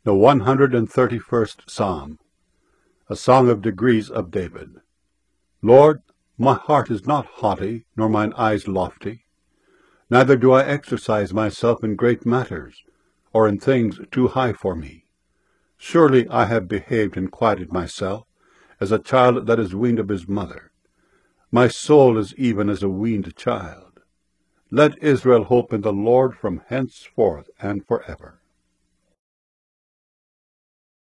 The 131st Psalm, a song of degrees of David. Lord, my heart is not haughty, nor mine eyes lofty. Neither do I exercise myself in great matters, or in things too high for me. Surely I have behaved and quieted myself, as a child that is weaned of his mother. My soul is even as a weaned child. Let Israel hope in the Lord from henceforth and forever.